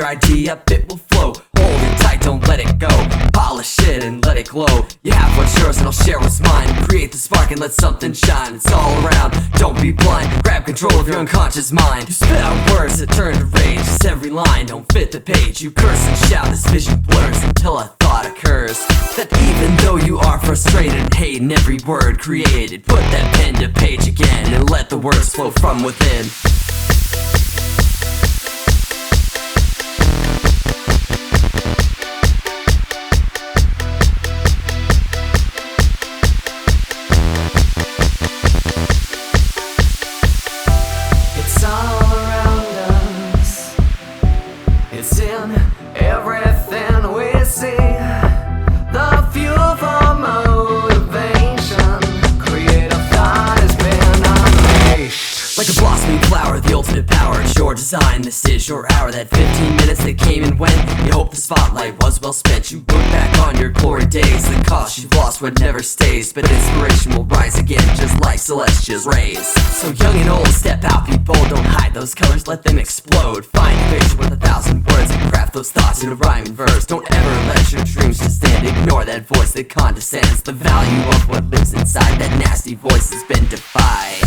idea, it will flow. Hold it tight, don't let it go. Polish it and let it glow. You have what's yours and I'll share what's mine. Create the spark and let something shine. It's all around, don't be blind. Grab control of your unconscious mind. You spit out words that turn to rage. Just every line don't fit the page. You curse and shout, this vision blurs until a thought occurs. That even though you are frustrated and hating every word created, put that pen to page again and let the words flow from within. It's all around us. It's in everything we see. The fuel for motivation. Creative thought has been unleashed. Like a blossoming flower, the ultimate power. It's your design, this is your hour. That 15 minutes that came and went, you hope the spotlight was well spent. You look back on your glory days. The cost you've lost what never stays, but inspiration will rise again, just like celestia's rays. So young and old, step out, be bold. Don't hide those colors, let them explode. Find a picture with 1,000 words and craft those thoughts into rhyming verse. Don't ever let your dreams just stand. Ignore that voice that condescends. The value of what lives inside that nasty voice has been defied.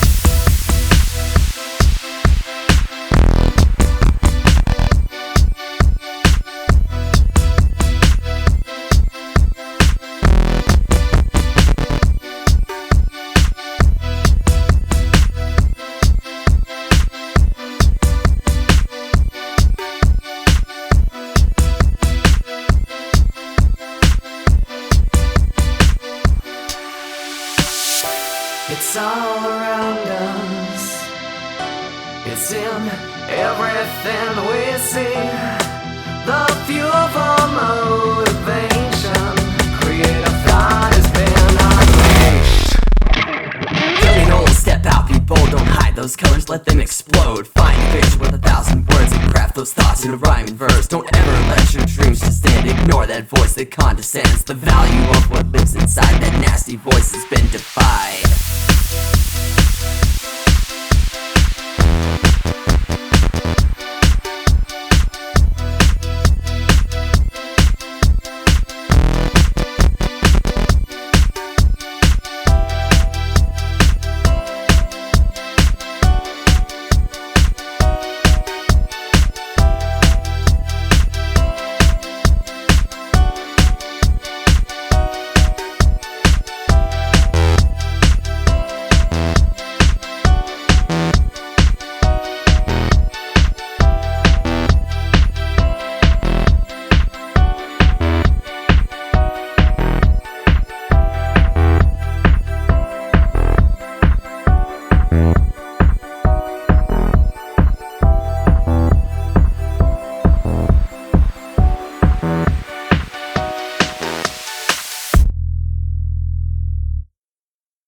It's all around us. It's in everything we see. The fuel for motivation. Creative thought has been unleashed. Young and old, step out, be bold. Don't hide those colors, let them explode. Find a picture with 1,000 words and craft those thoughts into rhyming verse. Don't ever let your dreams just stand. Ignore that voice that condescends. The value of what lives inside that nasty voice has been defied.